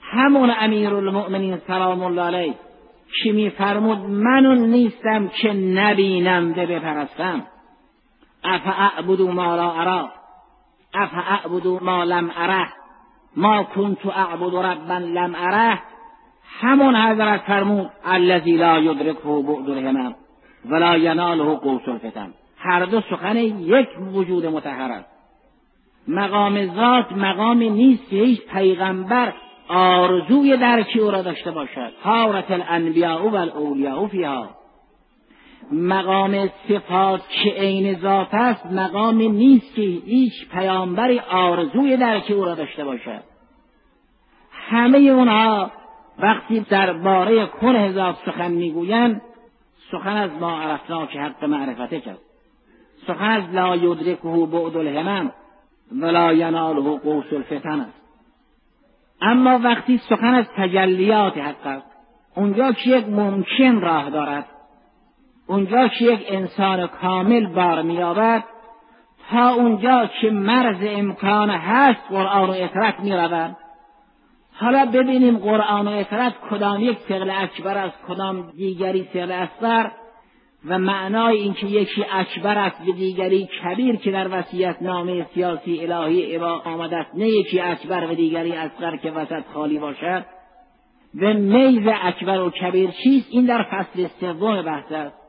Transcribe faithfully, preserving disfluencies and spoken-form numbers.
همون امیرالمؤمنین سلام الله علیه که میفرمود من اون نیستم که نبینم ده بپرستم. افاعبد ما لا ارى افاعبد ما لم اره ما کنت اعبد ربا لم اره. همون حضرت فرمود الذی لا یدرکه بعد الهمم ولا یناله قوس الفتن. هر دو سخن یک وجود مطهر است. مقام ذات مقامی نیست که هیچ پیغمبر آرزوی درکی او را داشته باشد. حارت الانبیاء و الاولیاء فیها. مقام صفات که عین ذات است مقامی نیست که هیچ پیامبری آرزوی درکی او را داشته باشد. همه اونها وقتی درباره کنه ذات سخن میگویند سخن از ما عرفنا که حق معرفته کرد، سخن از لا یدرکه بعد الهمم ولا یناله قوس الفتن است. اما وقتی سخن از تجلیات حق است، اونجا که یک ممکن راه دارد، اونجا که یک انسان کامل بار می‌یابد، تا اونجا که مرز امکان هست قرآن و اطرت می‌رود. حالا ببینیم قرآن و اطرت کدام یک ثقل اکبر است، کدام دیگری ثقل اصغر، و معنای این که یکی اکبر است و دیگری کبیر که در وصیت نامه سیاسی الهی ابا آمده است، نه یکی اکبر و دیگری اصغر که وسط خالی باشد. و میز اکبر و کبیر چیست؟ این در فصل سوم بحث است.